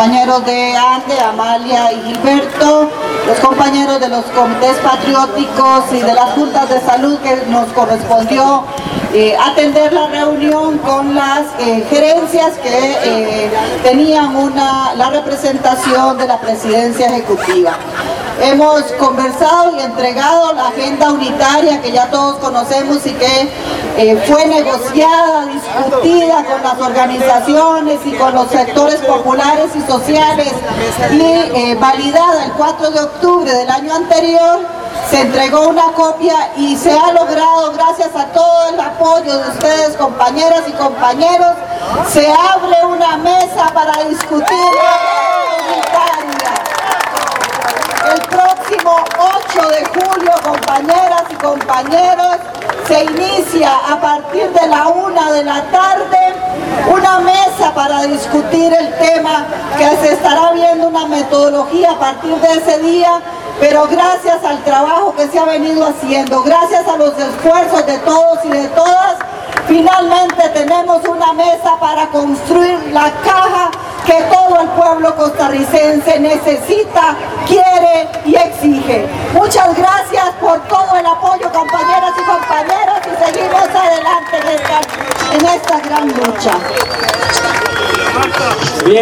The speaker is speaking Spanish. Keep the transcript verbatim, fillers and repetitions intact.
compañeros de ANDE, Amalia y Gilberto, los compañeros de los comités patrióticos y de las juntas de salud que nos correspondió eh, atender la reunión con las eh, gerencias que eh, tenían una, la representación de la presidencia ejecutiva. Hemos conversado y entregado la agenda unitaria que ya todos conocemos y que eh, fue negociada, discutida con las organizaciones y con los sectores populares y sociales y eh, validada el cuatro de octubre del año anterior. Se entregó una copia y se ha logrado, gracias a todo el apoyo de ustedes, compañeras y compañeros, se abre una mesa para discutir la agenda unitaria. El próximo ocho de julio, compañeras y compañeros, se inicia a partir de la una de la tarde una mesa para discutir el tema, que se estará viendo una metodología a partir de ese día, pero gracias al trabajo que se ha venido haciendo, gracias a los esfuerzos de todos y de todas, finalmente tenemos una mesa para construir la caja que todo el pueblo costarricense necesita, quiere y exige. Muchas gracias por todo el apoyo, compañeras y compañeros, y seguimos adelante en esta, en esta gran lucha.